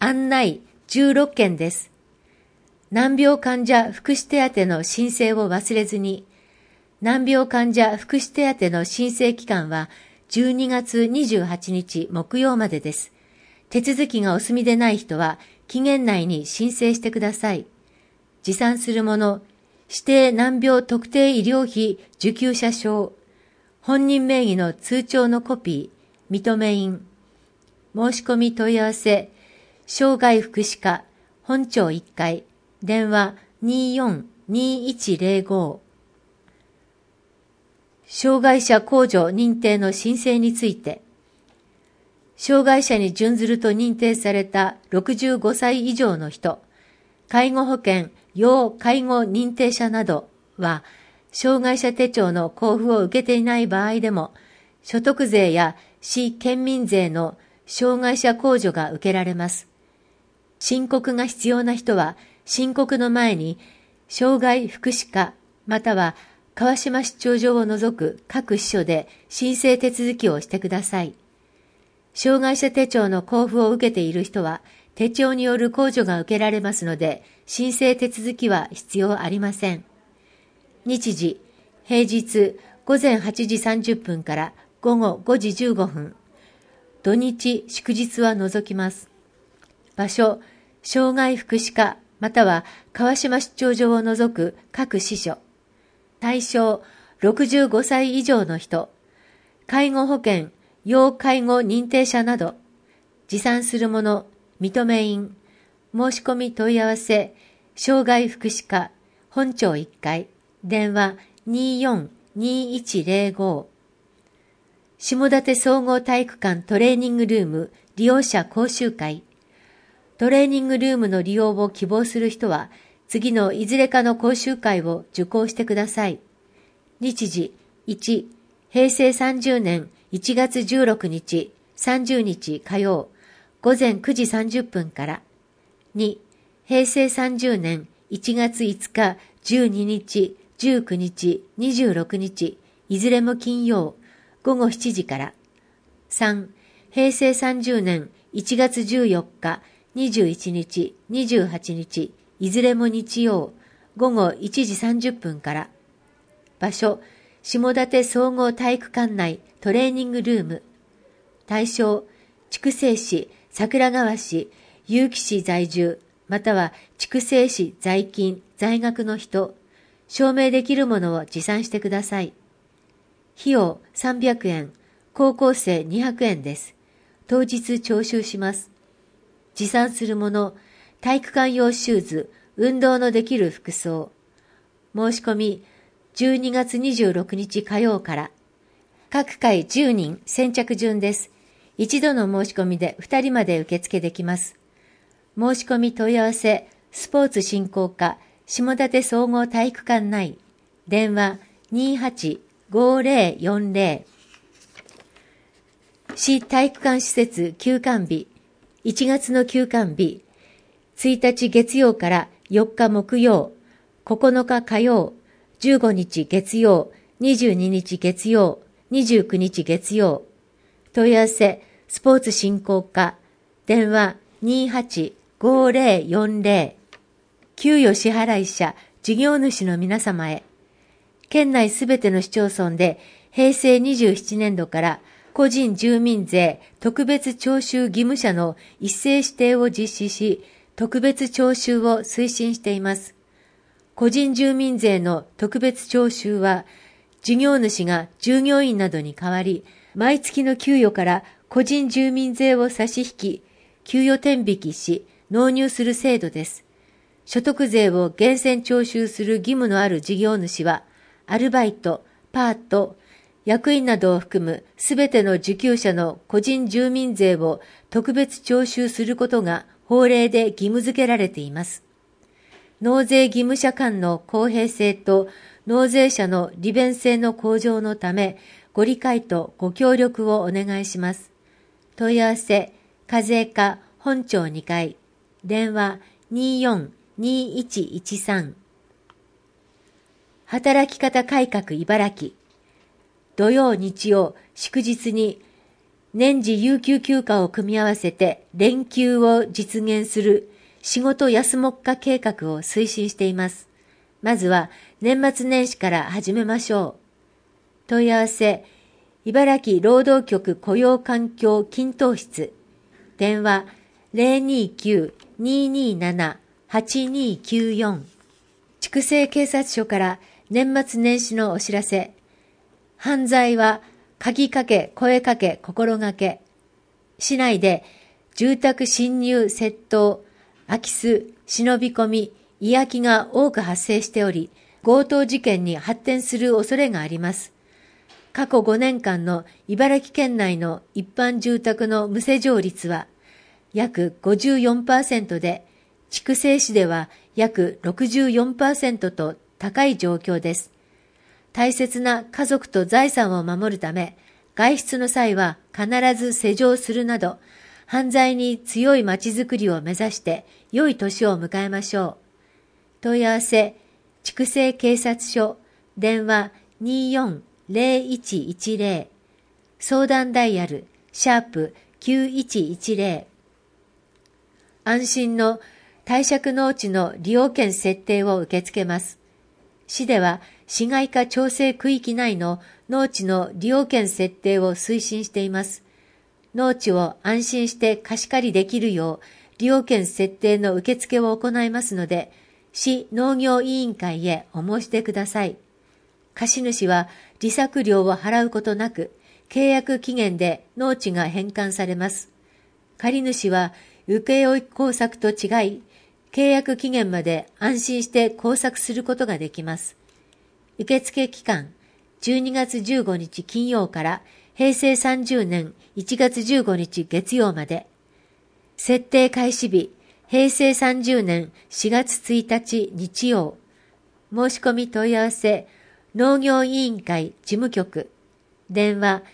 案内16件です。難病患者福祉手当の申請を忘れずに、難病患者福祉手当の申請期間は12月28日木曜までです。手続きがお済みでない人は期限内に申請してください。持参するもの、指定難病特定医療費受給者証、本人名義の通帳のコピー、認め印、申し込み問い合わせ、障害福祉課、本庁1階、電話24-2105。障害者控除認定の申請について、障害者に準ずると認定された65歳以上の人、介護保険、要介護認定者などは、障害者手帳の交付を受けていない場合でも、所得税や市県民税の障害者控除が受けられます。申告が必要な人は、申告の前に、障害福祉課または川島出張所を除く各支所で申請手続きをしてください。障害者手帳の交付を受けている人は、手帳による控除が受けられますので、申請手続きは必要ありません。日時、平日午前8時30分から午後5時15分。土日、祝日は除きます。場所、障害福祉課または川島出張所を除く各支所。対象、65歳以上の人。介護保険、要介護認定者など。持参するもの、認め印。申し込み問い合わせ、障害福祉課、本庁1階、電話24-2105。下館総合体育館トレーニングルーム利用者講習会。トレーニングルームの利用を希望する人は、次のいずれかの講習会を受講してください。日時、1、平成30年1月16日、30日火曜、午前9時30分から。2、平成30年1月5日、12日、19日、26日、いずれも金曜、午後7時から。3、平成30年1月14日、21日、28日、いずれも日曜、午後1時30分から。場所、下館総合体育館内トレーニングルーム。対象、筑西市、桜川市、結城市在住、または筑西市在勤、在学の人、証明できるものを持参してください。費用300円、高校生200円です。当日徴収します。持参するもの、体育館用シューズ、運動のできる服装。申し込み、12月26日火曜から。各回10人先着順です。一度の申し込みで2人まで受付できます。申し込み問い合わせ、スポーツ振興課、下館総合体育館内、電話28-5040。市体育館施設休館日、1月の休館日、1日月曜から4日木曜、9日火曜、15日月曜、22日月曜、29日月曜。問い合わせ、スポーツ振興課、電話28-5040。給与支払い者、事業主の皆様へ。県内すべての市町村で、平成27年度から個人住民税特別徴収義務者の一斉指定を実施し、特別徴収を推進しています。個人住民税の特別徴収は、事業主が従業員などに代わり、毎月の給与から個人住民税を差し引き、給与天引きし、納入する制度です。所得税を源泉徴収する義務のある事業主は、アルバイト、パート、役員などを含むすべての受給者の個人住民税を特別徴収することが法令で義務付けられています。納税義務者間の公平性と納税者の利便性の向上のため、ご理解とご協力をお願いします。問い合わせ、課税課本庁2階、電話24-2113。働き方改革茨城。土曜日曜祝日に年次有給休暇を組み合わせて連休を実現する仕事休もっか計画を推進しています。まずは年末年始から始めましょう。問い合わせ、茨城労働局雇用環境均等室。電話 029-227-8294。筑西警察署から年末年始のお知らせ。犯罪は鍵かけ、声かけ、心がけ。市内で住宅侵入、窃盗、空き巣、忍び込み、居空きが多く発生しており、強盗事件に発展する恐れがあります。過去5年間の茨城県内の一般住宅の無施錠率は約 54% で、筑西市では約 64% と高い状況です。大切な家族と財産を守るため、外出の際は必ず施錠するなど、犯罪に強い街づくりを目指して良い年を迎えましょう。問い合わせ、筑西警察署、電話24-0110、相談ダイヤル、#9110。安心の貸借農地の利用権設定を受け付けます。市では市街化調整区域内の農地の利用権設定を推進しています。農地を安心して貸し借りできるよう利用権設定の受付を行いますので、市農業委員会へお申し出ください。貸主は利息料を払うことなく、契約期限で農地が返還されます。借主は請負工作と違い、契約期限まで安心して工作することができます。受付期間、12月15日金曜から平成30年1月15日月曜まで。設定開始日、平成30年4月1日日曜。申し込み問い合わせ、農業委員会事務局。電話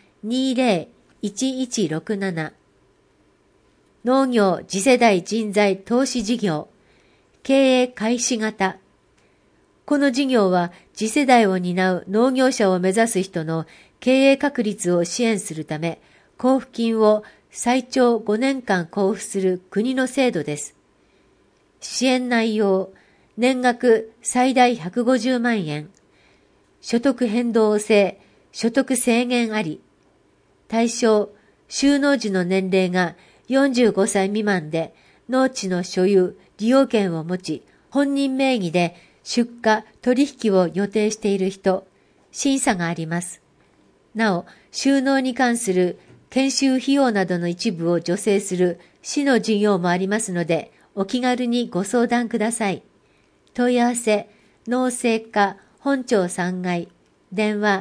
20-1167。農業次世代人材投資事業。経営開始型。この事業は次世代を担う農業者を目指す人の経営確立を支援するため、交付金を最長5年間交付する国の制度です。支援内容、年額最大150万円。所得変動制、所得制限あり。対象、就農時の年齢が45歳未満で、農地の所有、利用権を持ち、本人名義で出荷、取引を予定している人、審査があります。なお、就農に関する研修費用などの一部を助成する市の事業もありますので、お気軽にご相談ください。問い合わせ、農政課本町3階、電話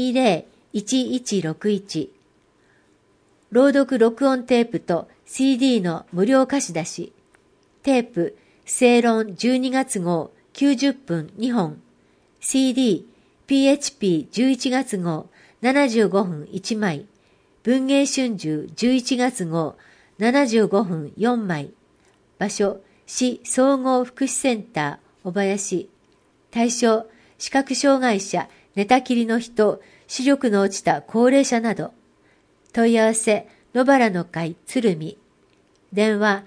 20-1161。朗読録音テープと CD の無料貸し出し。テープ、正論12月号90分2本。CD、PHP11 月号75分1枚。文藝春秋11月号75分4枚。場所、市総合福祉センター、小林。対象、視覚障害者、寝たきりの人、視力の落ちた高齢者など。問い合わせ、野原の会鶴見。電話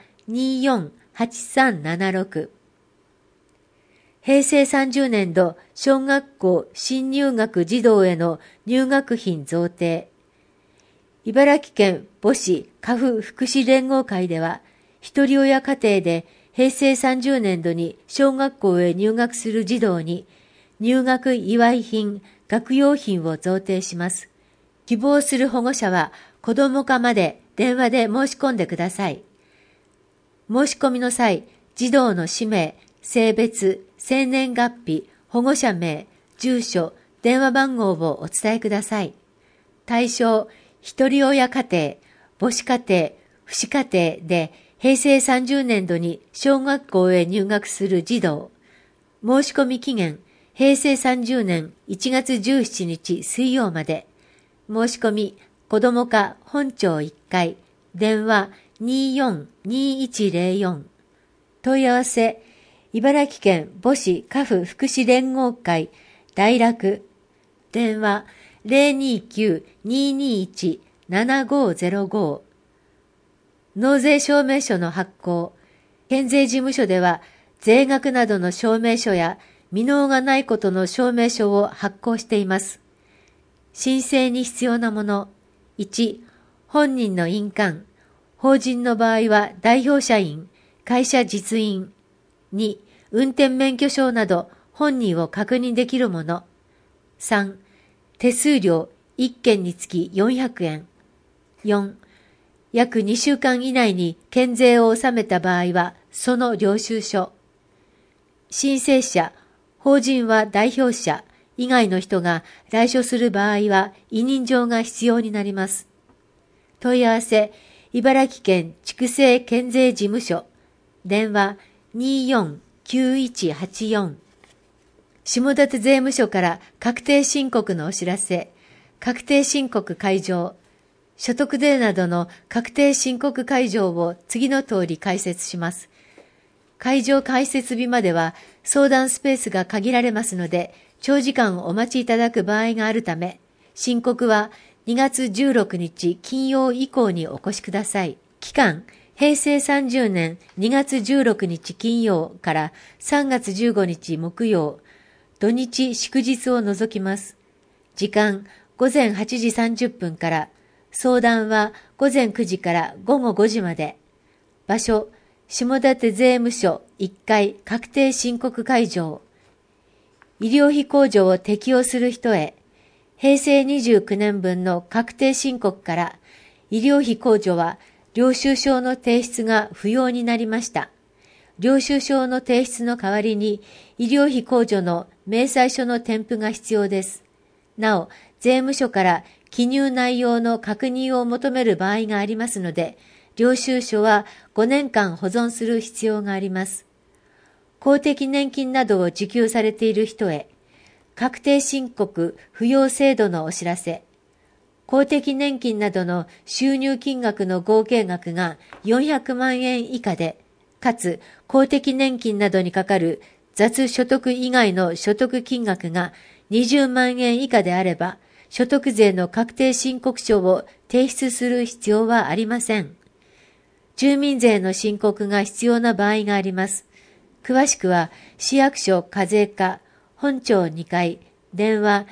24-8376。平成30年度小学校新入学児童への入学費贈呈。茨城県母子家父福祉連合会では、一人親家庭で平成30年度に小学校へ入学する児童に入学祝い品、学用品を贈呈します。希望する保護者は子ども課まで電話で申し込んでください。申し込みの際、児童の氏名、性別、生年月日、保護者名、住所、電話番号をお伝えください。対象、一人親家庭、母子家庭、父子家庭で平成30年度に小学校へ入学する児童。申し込み期限、平成30年1月17日水曜まで。申し込み、子ども課本町1階、電話24-2104。問い合わせ、茨城県母子家父福祉連合会大楽。電話029-221-7800。 7505。納税証明書の発行。県税事務所では、税額などの証明書や未納がないことの証明書を発行しています。申請に必要なもの。1、本人の印鑑。法人の場合は代表社員、会社実印。2、運転免許証など本人を確認できるもの。3、手数料1件につき400円。4、約2週間以内に県税を納めた場合はその領収書。申請者、法人は代表者以外の人が来所する場合は委任状が必要になります。問い合わせ、茨城県筑西県税事務所。電話249184。下館税務署から確定申告のお知らせ。確定申告開場。所得税などの確定申告開場を次の通り解説します。開場開設日までは相談スペースが限られますので、長時間お待ちいただく場合があるため、申告は2月16日金曜以降にお越しください。期間、平成30年2月16日金曜から3月15日木曜、土日祝日を除きます。時間、午前8時30分から、相談は午前9時から午後5時まで。場所、下館税務署1階確定申告会場。医療費控除を適用する人へ、平成29年分の確定申告から医療費控除は領収書の提出が不要になりました。領収書の提出の代わりに医療費控除の明細書の添付が必要です。なお、税務署から記入内容の確認を求める場合がありますので、領収書は5年間保存する必要があります。公的年金などを受給されている人へ、確定申告扶養制度のお知らせ。公的年金などの収入金額の合計額が400万円以下で、かつ公的年金などにかかる雑所得以外の所得金額が20万円以下であれば、所得税の確定申告書を提出する必要はありません。住民税の申告が必要な場合があります。詳しくは市役所課税課本庁2階電話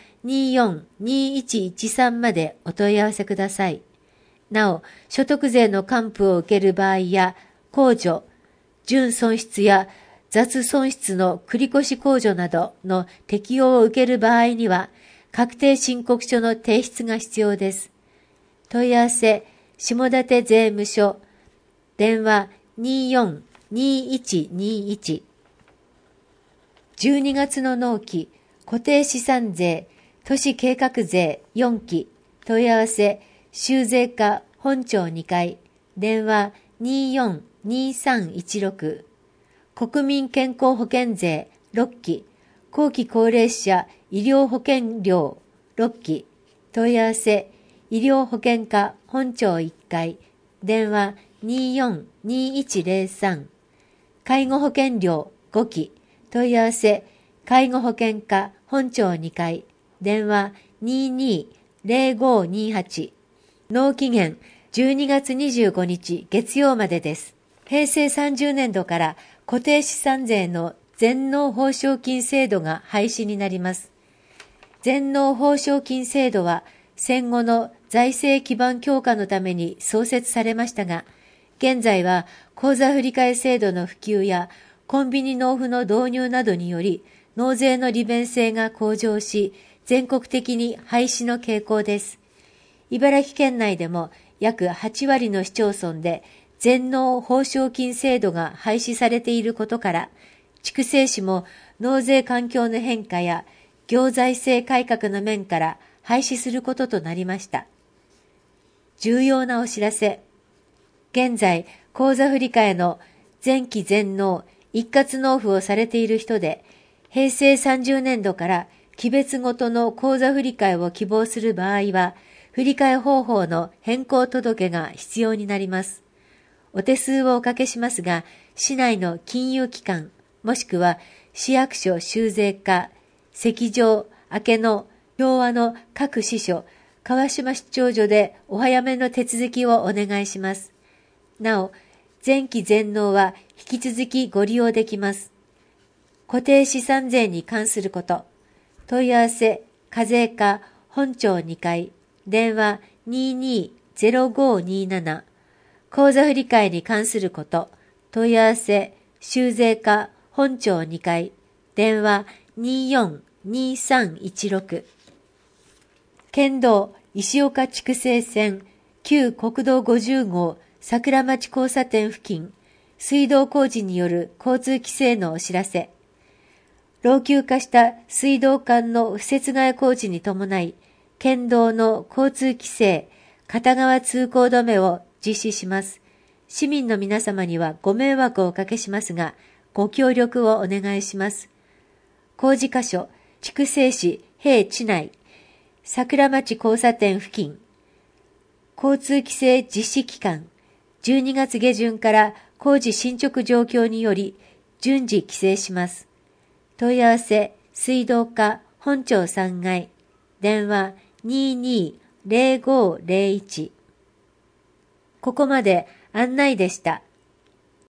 242113までお問い合わせください。なお、所得税の還付を受ける場合や控除、純損失や雑損失の繰越控除などの適用を受ける場合には確定申告書の提出が必要です。問い合わせ、下館税務署、電話242121。12月の納期、固定資産税、都市計画税4期、問い合わせ、州税課本庁2階、電話242316。国民健康保険税6期、後期高齢者医療保険料6期、問い合わせ、医療保険課本庁1階、電話242103。介護保険料5期、問い合わせ、介護保険課本庁2階、電話220528。納期限12月25日月曜までです。平成30年度から固定資産税の全納報奨金制度が廃止になります。全納報奨金制度は戦後の財政基盤強化のために創設されましたが、現在は口座振替制度の普及やコンビニ納付の導入などにより納税の利便性が向上し、全国的に廃止の傾向です。茨城県内でも約8割の市町村で全納報奨金制度が廃止されていることから、筑西市も納税環境の変化や行財政改革の面から廃止することとなりました。重要なお知らせ。現在、口座振替の前期全納、一括納付をされている人で、平成30年度から期別ごとの口座振替を希望する場合は、振替方法の変更届が必要になります。お手数をおかけしますが、市内の金融機関、もしくは市役所州税課、関上、明野、昭和の各支所、 川島出張所でお早めの手続きをお願いします。なお、前期全納は引き続きご利用できます。固定資産税に関すること。問い合わせ、課税課本庁2階、電話220527。口座振替に関すること。問い合わせ、収税課本庁2階、電話242316。県道石岡筑西線旧国道50号桜町交差点付近、水道工事による交通規制のお知らせ。老朽化した水道管の敷設替え工事に伴い、県道の交通規制、片側通行止めを実施します。市民の皆様にはご迷惑をおかけしますが、ご協力をお願いします。工事箇所、筑西市平地内、桜町交差点付近。交通規制実施期間、12月下旬から工事進捗状況により順次規制します。問い合わせ、水道課本庁3階、電話220501。ここまで案内でした。